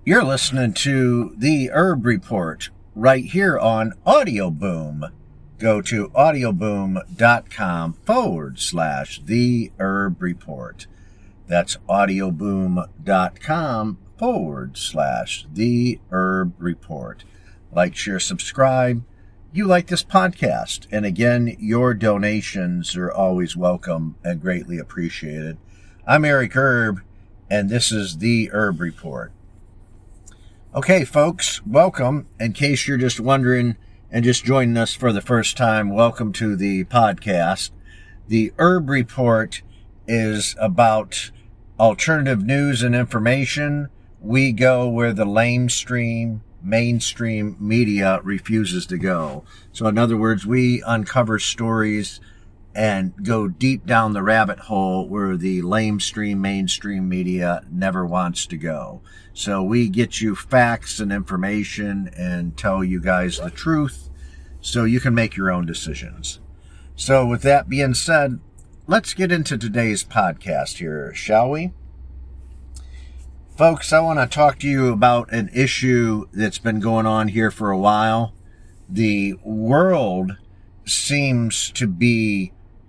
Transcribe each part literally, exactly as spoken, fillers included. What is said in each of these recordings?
You're listening to The Herb Report right here on Audio Boom. Go to audioboom.com forward slash The Herb Report. That's audioboom.com forward slash The Herb Report. Like, share, subscribe. You like this podcast. And again, your donations are always welcome and greatly appreciated. I'm Eric Herb, and this is The Herb Report. Okay, folks, welcome. In case you're just wondering and just joining us for the first time, welcome to the podcast. The Herb Report is about alternative news and information. We go where the lamestream, mainstream media refuses to go. So in other words, we uncover stories and go deep down the rabbit hole where the lamestream, mainstream media never wants to go. So we get you facts and information and tell you guys the truth so you can make your own decisions. So with that being said, let's get into today's podcast here, shall we? Folks, I want to talk to you about an issue that's been going on here for a while. The world seems to be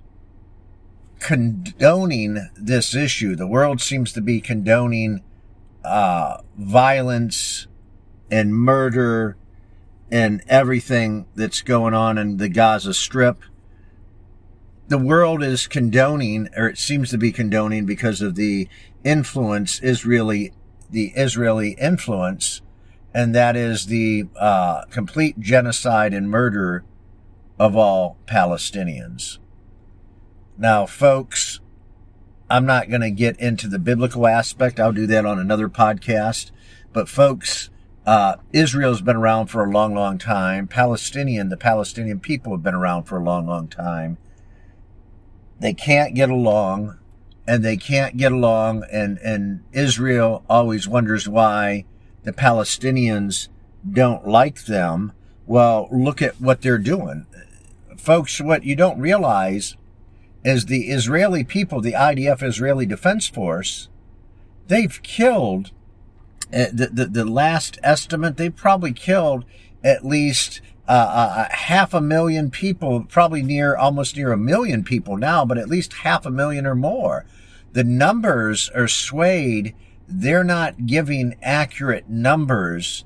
condoning this issue. The world seems to be condoning uh, violence and murder and everything that's going on in the Gaza Strip. The world is condoning, or it seems to be condoning, because of the influence, Israeli, the Israeli influence, and that is the uh, complete genocide and murder of all Palestinians. Now, folks, I'm not going to get into the biblical aspect. I'll do that on another podcast. But, folks, uh, Israel's been around for a long, long time. Palestinian, the Palestinian people have been around for a long, long time. They can't get along, and they can't get along, and, and Israel always wonders why the Palestinians don't like them. Well, look at what they're doing. Folks, what you don't realize is the Israeli people, the I D F, Israeli Defense Force, they've killed, uh, the, the, the last estimate, they've probably killed at least uh, uh, half a million people, probably near, almost near a million people now, but at least half a million or more. The numbers are swayed. They're not giving accurate numbers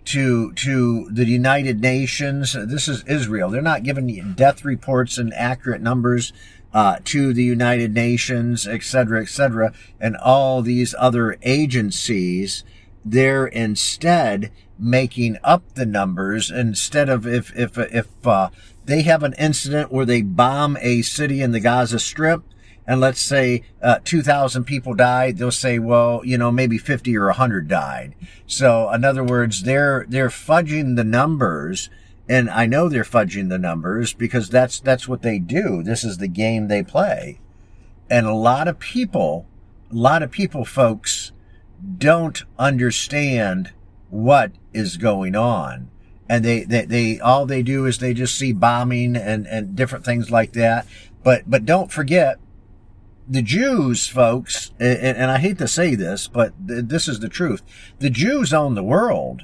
to to the United Nations. This is Israel. They're not giving death reports and accurate numbers uh, to the United Nations, et cetera, et cetera, and all these other agencies. They're instead making up the numbers. Instead of if if if uh, they have an incident where they bomb a city in the Gaza Strip, and let's say uh, two thousand people died, they'll say, well, you know, maybe fifty or one hundred died. So, in other words, they're they're fudging the numbers, and I know they're fudging the numbers because that's that's what they do. This is the game they play. And a lot of people, a lot of people, folks, don't understand what is going on. And they, they, they all they do is they just see bombing and, and different things like that. But but don't forget, the Jews, folks, and, and I hate to say this, but th- this is the truth. The Jews own the world,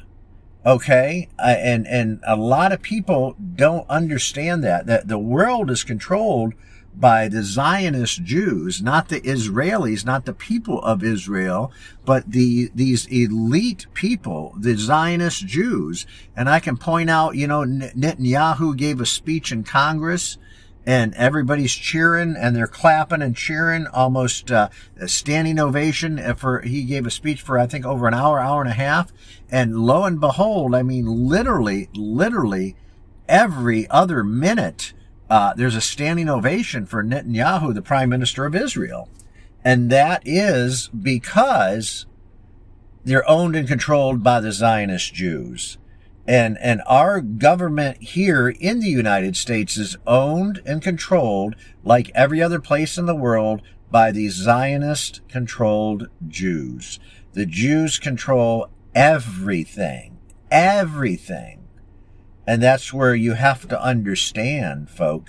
okay? Uh, and, and a lot of people don't understand that, that the world is controlled by the Zionist Jews, not the Israelis, not the people of Israel, but the these elite people, the Zionist Jews. And I can point out, you know, Netanyahu gave a speech in Congress, and everybody's cheering, and they're clapping and cheering, almost uh, a standing ovation. For he gave a speech for, I think, over an hour, hour and a half. And lo and behold, I mean, literally, literally every other minute, uh, there's a standing ovation for Netanyahu, the Prime Minister of Israel. And that is because they're owned and controlled by the Zionist Jews. And and our government here in the United States is owned and controlled, like every other place in the world, by the Zionist-controlled Jews. The Jews control everything, everything. And that's where you have to understand, folks,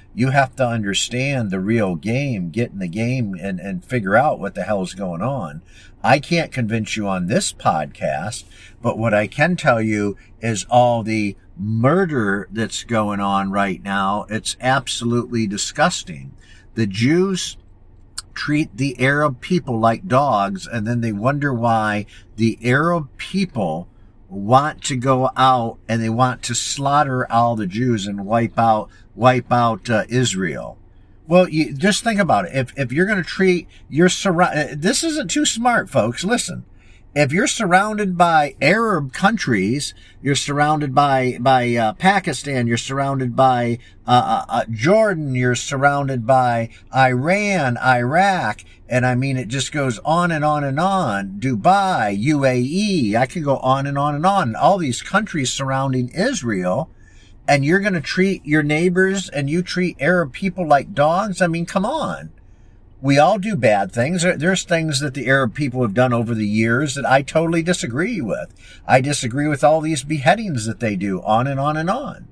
You have to understand the real game, get in the game and, and figure out what the hell's going on. I can't convince you on this podcast, but what I can tell you is all the murder that's going on right now. It's absolutely disgusting. The Jews treat the Arab people like dogs, and then they wonder why the Arab people want to go out and they want to slaughter all the Jews and wipe out wipe out uh, Israel. Well, you just think about it. If if you're going to treat your surround, this isn't too smart, folks. Listen, if you're surrounded by Arab countries, you're surrounded by by uh, Pakistan, you're surrounded by uh, uh, Jordan, you're surrounded by Iran, Iraq, and I mean it just goes on and on and on. Dubai, U A E, I can go on and on and on. All these countries surrounding Israel, and you're going to treat your neighbors and you treat Arab people like dogs? I mean, come on. We all do bad things. There's things that the Arab people have done over the years that I totally disagree with. I disagree with all these beheadings that they do, on and on and on.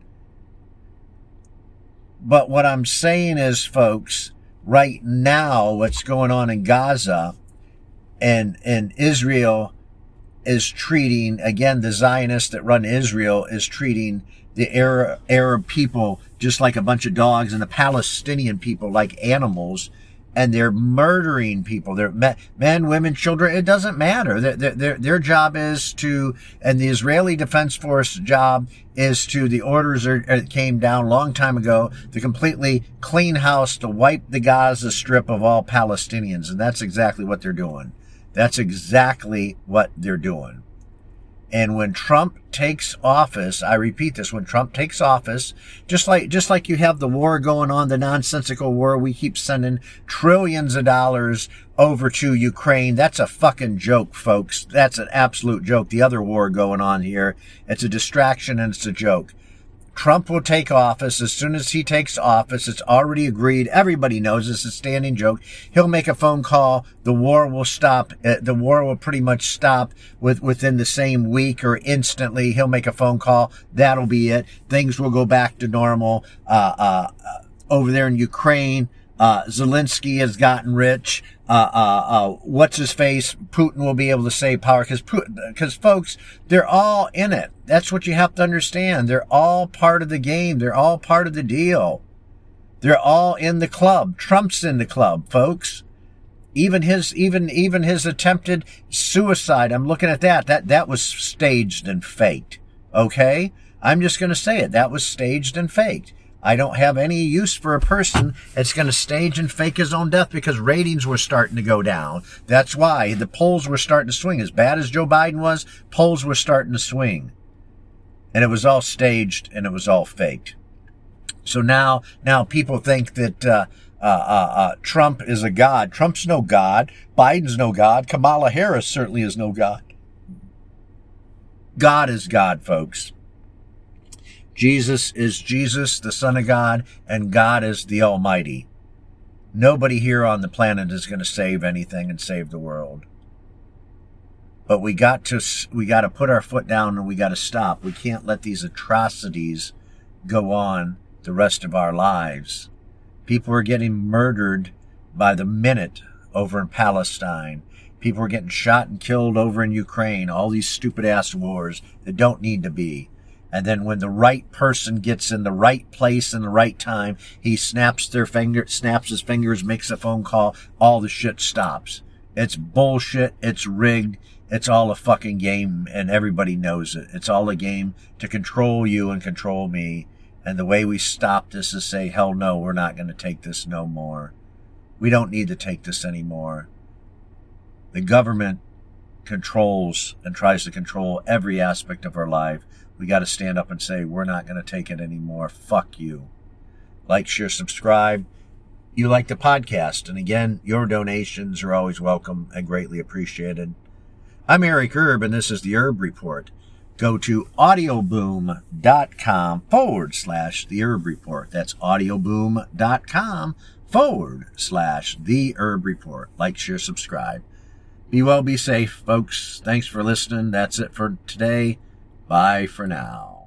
But what I'm saying is, folks, right now, what's going on in Gaza and, and Israel is treating, again, the Zionists that run Israel is treating the Arab, Arab people just like a bunch of dogs, and the Palestinian people like animals. And they're murdering people. They're men, women, children. It doesn't matter. Their, their, their job is to, and the Israeli Defense Force job is to, the orders are, came down a long time ago to completely clean house, to wipe the Gaza Strip of all Palestinians. And that's exactly what they're doing. That's exactly what they're doing. And when Trump takes office, I repeat this, when Trump takes office, just like, just like you have the war going on, the nonsensical war, we keep sending trillions of dollars over to Ukraine. That's a fucking joke, folks. That's an absolute joke. The other war going on here, it's a distraction and it's a joke. Trump will take office. As soon as he takes office, it's already agreed. Everybody knows it's a standing joke. He'll make a phone call. The war will stop. Uh, the war will pretty much stop with, within the same week or instantly. He'll make a phone call. That'll be it. Things will go back to normal. Uh, uh, uh over there in Ukraine, uh, Zelensky has gotten rich. Uh, uh, uh, what's his face? Putin will be able to save power because, because folks, they're all in it. That's what you have to understand. They're all part of the game. They're all part of the deal. They're all in the club. Trump's in the club, folks. Even his, even, even his attempted suicide. I'm looking at that. That, that was staged and faked. Okay? I'm just going to say it. That was staged and faked. I don't have any use for a person that's going to stage and fake his own death because ratings were starting to go down. That's why the polls were starting to swing. As bad as Joe Biden was, polls were starting to swing. And it was all staged and it was all faked. So now, now people think that, uh, uh, uh, uh, Trump is a god. Trump's no god. Biden's no god. Kamala Harris certainly is no god. God is God, folks. Jesus is Jesus, the Son of God, and God is the Almighty. Nobody here on the planet is going to save anything and save the world. But we got to, we got to put our foot down and we got to stop. We can't let these atrocities go on the rest of our lives. People are getting murdered by the minute over in Palestine. People are getting shot and killed over in Ukraine. All these stupid ass wars that don't need to be. And then when the right person gets in the right place in the right time, he snaps their finger, snaps his fingers, makes a phone call, all the shit stops. It's bullshit. It's rigged. It's all a fucking game, and everybody knows it. It's all a game to control you and control me. And the way we stop this is say, hell no, we're not going to take this no more. We don't need to take this anymore. The government controls and tries to control every aspect of our life. We got to stand up and say, we're not going to take it anymore. Fuck you. Like, share, subscribe. You like the podcast. And again, your donations are always welcome and greatly appreciated. I'm Eric Erb, and this is the Erb Report. Go to audioboom.com forward slash the Erb Report. That's audioboom.com forward slash the Erb Report. Like, share, subscribe. Be well, be safe, folks. Thanks for listening. That's it for today. Bye for now.